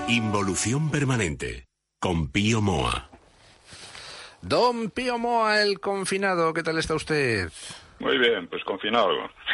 Involución permanente, con Pío Moa. Don Pío Moa, el confinado, ¿qué tal está usted? Muy bien, pues confinado.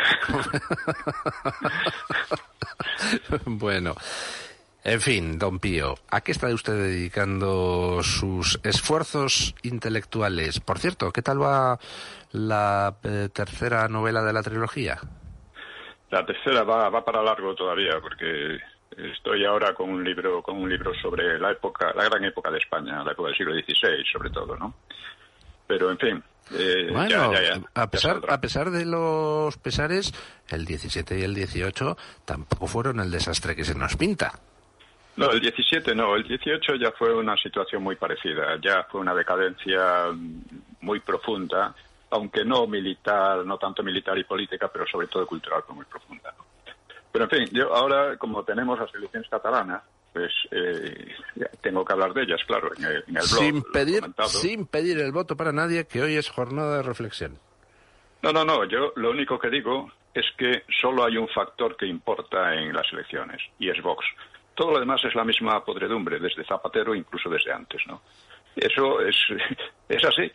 Bueno, en fin, don Pío, ¿a qué está usted dedicando sus esfuerzos intelectuales? Por cierto, ¿qué tal va la tercera novela de la trilogía? La tercera va para largo todavía, porque estoy ahora con un libro sobre la gran época de España, la época del siglo XVI, sobre todo, ¿no? Pero, en fin. Bueno, a pesar de los pesares, el 17 y el 18 tampoco fueron el desastre que se nos pinta. No, el 17 no, el 18 ya fue una situación muy parecida, ya fue una decadencia muy profunda, aunque no militar, no tanto militar y política, pero sobre todo cultural, fue muy profunda. Pero en fin, yo ahora, como tenemos las elecciones catalanas, pues tengo que hablar de ellas, claro, en el blog. Sin pedir el voto para nadie, que hoy es jornada de reflexión. No, yo lo único que digo es que solo hay un factor que importa en las elecciones, y es Vox. Todo lo demás es la misma podredumbre, desde Zapatero, incluso desde antes, ¿no? Eso es así.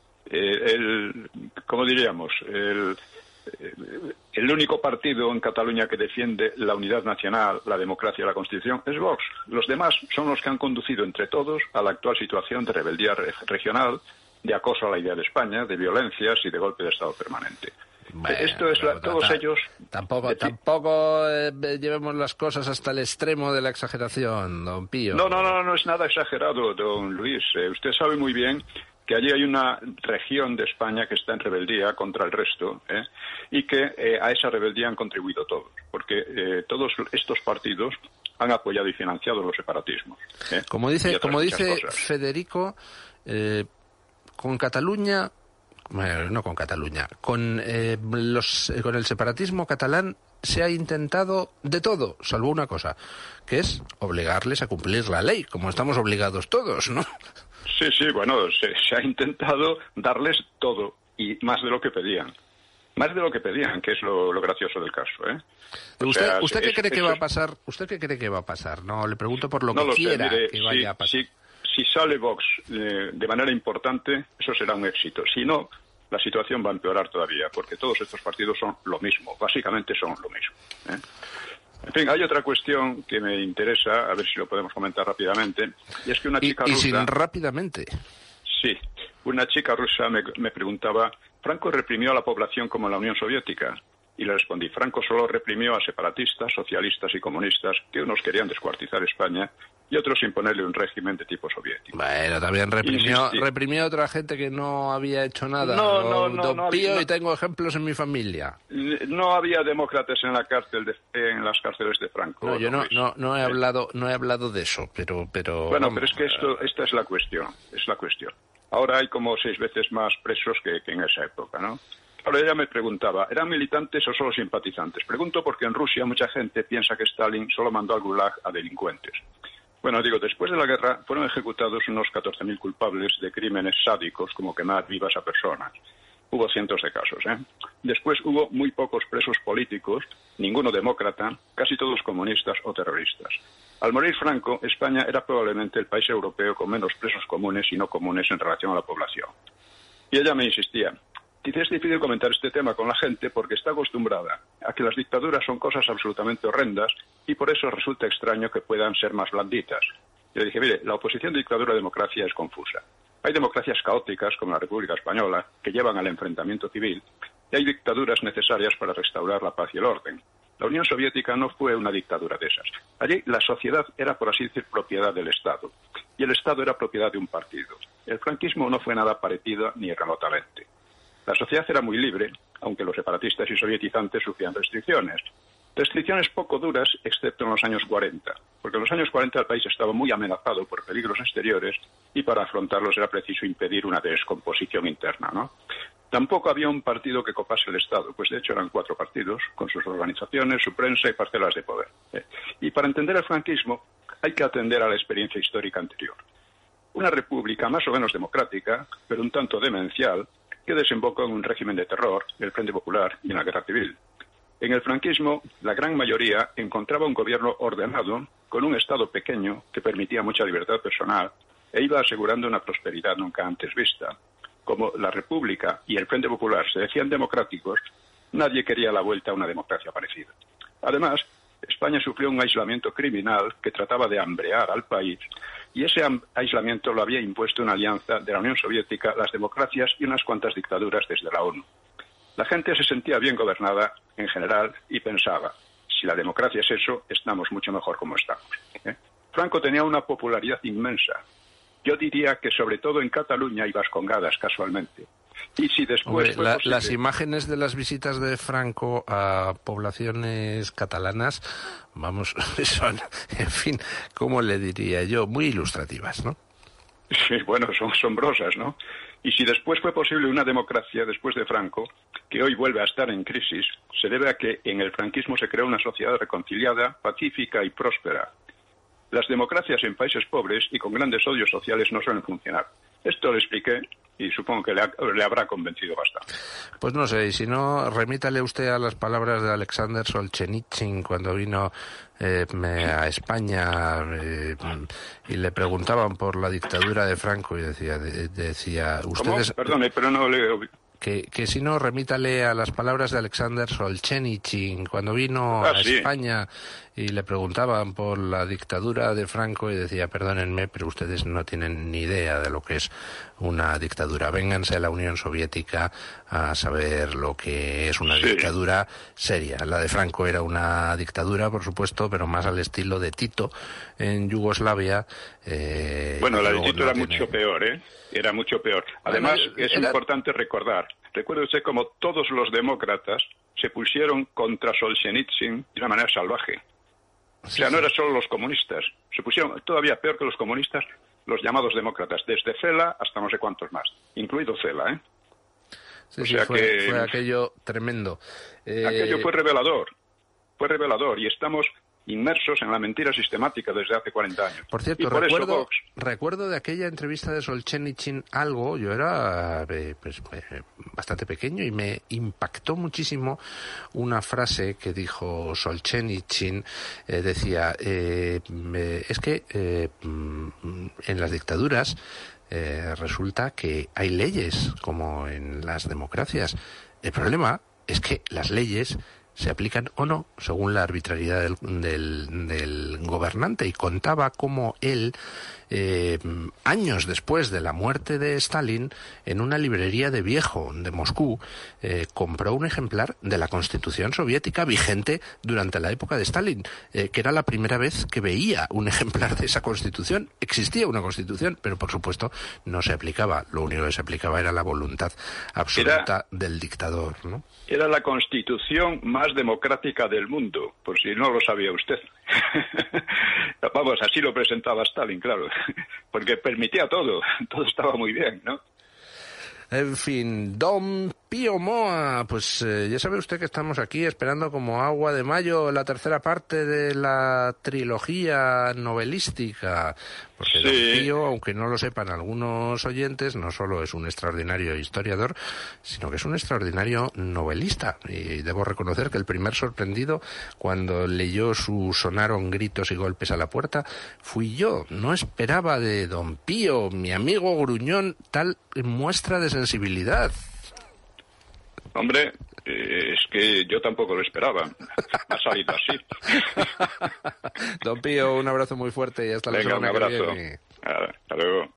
¿Cómo diríamos? El único partido en Cataluña que defiende la unidad nacional, la democracia y la Constitución es Vox. Los demás son los que han conducido entre todos a la actual situación de rebeldía regional, de acoso a la idea de España, de violencias y de golpe de Estado permanente. Bueno, esto es todos ellos... Tampoco llevemos las cosas hasta el extremo de la exageración, don Pío. No es nada exagerado, don Luis. Usted sabe muy bien que allí hay una región de España que está en rebeldía contra el resto, y que a esa rebeldía han contribuido todos, porque todos estos partidos han apoyado y financiado los separatismos. Como dice Federico, con Cataluña... Bueno, no con Cataluña, con el separatismo catalán se ha intentado de todo, salvo una cosa, que es obligarles a cumplir la ley, como estamos obligados todos, ¿no? Sí, bueno, se ha intentado darles todo y más de lo que pedían. Más de lo que pedían, que es lo gracioso del caso, ¿eh? ¿Usted qué cree que va a pasar? ¿Usted qué cree que va a pasar? No, le pregunto por lo que quiera que vaya a pasar. Si sale Vox de manera importante, eso será un éxito. Si no, la situación va a empeorar todavía, porque todos estos partidos son lo mismo, básicamente son lo mismo, ¿eh? En fin, hay otra cuestión que me interesa, a ver si lo podemos comentar rápidamente, y es que una chica rusa... Y sin rápidamente. Sí, una chica rusa me preguntaba, ¿Franco reprimió a la población como en la Unión Soviética? Y le respondí, Franco solo reprimió a separatistas, socialistas y comunistas, que unos querían descuartizar España y otros imponerle un régimen de tipo soviético. Bueno, también reprimió a otra gente que no había hecho nada. Don Pío, y tengo ejemplos en mi familia. No había demócratas en en las cárceles de Franco. No, yo no he hablado de eso, pero bueno, pero es que esta es la cuestión, Ahora hay como 6 veces más presos que en esa época, ¿no? Ahora ella me preguntaba, ¿eran militantes o solo simpatizantes? Pregunto porque en Rusia mucha gente piensa que Stalin solo mandó al Gulag a delincuentes. Bueno, digo, después de la guerra fueron ejecutados unos 14.000 culpables de crímenes sádicos como quemar vivas a personas. Hubo cientos de casos, ¿eh? Después hubo muy pocos presos políticos, ninguno demócrata, casi todos comunistas o terroristas. Al morir Franco, España era probablemente el país europeo con menos presos comunes y no comunes en relación a la población. Y ella me insistía, dice, es difícil comentar este tema con la gente porque está acostumbrada a que las dictaduras son cosas absolutamente horrendas y por eso resulta extraño que puedan ser más blanditas. Yo dije, mire, la oposición de dictadura-democracia es confusa. Hay democracias caóticas, como la República Española, que llevan al enfrentamiento civil, y hay dictaduras necesarias para restaurar la paz y el orden. La Unión Soviética no fue una dictadura de esas. Allí la sociedad era, por así decir, propiedad del Estado, y el Estado era propiedad de un partido. El franquismo no fue nada parecido ni remotamente. La sociedad era muy libre, aunque los separatistas y sovietizantes sufrían restricciones. Restricciones poco duras, excepto en los años 40, porque en los años 40 el país estaba muy amenazado por peligros exteriores y para afrontarlos era preciso impedir una descomposición interna, ¿no? Tampoco había un partido que copase el Estado, pues de hecho eran 4 partidos, con sus organizaciones, su prensa y parcelas de poder. Y para entender el franquismo hay que atender a la experiencia histórica anterior. Una república más o menos democrática, pero un tanto demencial, que desembocó en un régimen de terror, el Frente Popular y en la Guerra Civil. En el franquismo, la gran mayoría encontraba un gobierno ordenado, con un Estado pequeño que permitía mucha libertad personal e iba asegurando una prosperidad nunca antes vista. Como la República y el Frente Popular se decían democráticos, nadie quería la vuelta a una democracia parecida. Además, España sufrió un aislamiento criminal que trataba de hambrear al país, y ese aislamiento lo había impuesto una alianza de la Unión Soviética, las democracias y unas cuantas dictaduras desde la ONU. La gente se sentía bien gobernada en general y pensaba, si la democracia es eso, estamos mucho mejor como estamos. Franco tenía una popularidad inmensa. Yo diría que sobre todo en Cataluña y Vascongadas, casualmente. Y si después las imágenes de las visitas de Franco a poblaciones catalanas, vamos, son, en fin, ¿cómo le diría yo? Muy ilustrativas, ¿no? Sí, bueno, son asombrosas, ¿no? Y si después fue posible una democracia después de Franco, que hoy vuelve a estar en crisis, se debe a que en el franquismo se creó una sociedad reconciliada, pacífica y próspera. Las democracias en países pobres y con grandes odios sociales no suelen funcionar. Esto le expliqué y supongo que le habrá convencido bastante. Pues no sé, y si no, remítale usted a las palabras de Alexander Solzhenitsyn cuando vino a España y le preguntaban por la dictadura de Franco y decía ustedes... ¿Cómo? Perdone, pero no le... Que si no, remítale a las palabras de Alexander Solzhenitsyn cuando vino a España y le preguntaban por la dictadura de Franco y decía, perdónenme, pero ustedes no tienen ni idea de lo que es una dictadura. Vénganse a la Unión Soviética a saber lo que es una dictadura seria. La de Franco era una dictadura, por supuesto, pero más al estilo de Tito en Yugoslavia. Bueno, la de Tito era mucho peor, ¿eh? Era mucho peor. Además, es importante recordar, recuerde usted como todos los demócratas se pusieron contra Solzhenitsyn de una manera salvaje. O sea, no eran solo los comunistas, se pusieron todavía peor que los comunistas, los llamados demócratas, desde Cela hasta no sé cuántos más, incluido Cela, ¿eh? Sí, fue aquello tremendo. Aquello fue revelador, y estamos inmersos en la mentira sistemática desde hace 40 años. Por cierto, recuerdo de aquella entrevista de Solzhenitsyn algo, yo era bastante pequeño y me impactó muchísimo una frase que dijo Solzhenitsyn, decía, es que en las dictaduras resulta que hay leyes como en las democracias. El problema es que las leyes se aplican o no según la arbitrariedad del gobernante, y contaba cómo él, años después de la muerte de Stalin, en una librería de viejo de Moscú, compró un ejemplar de la Constitución soviética vigente durante la época de Stalin, que era la primera vez que veía un ejemplar de esa Constitución. Existía una Constitución, pero por supuesto no se aplicaba. Lo único que se aplicaba era la voluntad absoluta del dictador, ¿no? Era la Constitución más democrática del mundo, por si no lo sabía usted. Vamos, así lo presentaba Stalin, claro, porque permitía todo estaba muy bien, ¿no? En fin, don Pío Moa, pues ya sabe usted que estamos aquí esperando como agua de mayo la tercera parte de la trilogía novelística, porque don Pío, aunque no lo sepan algunos oyentes, no solo es un extraordinario historiador, sino que es un extraordinario novelista, y debo reconocer que el primer sorprendido cuando leyó su Sonaron gritos y golpes a la puerta fui yo. No esperaba de don Pío, mi amigo gruñón, tal muestra de sensibilidad. Hombre, es que yo tampoco lo esperaba. Ha salido así. Don Pío, un abrazo muy fuerte y hasta la semana que viene. Hasta luego.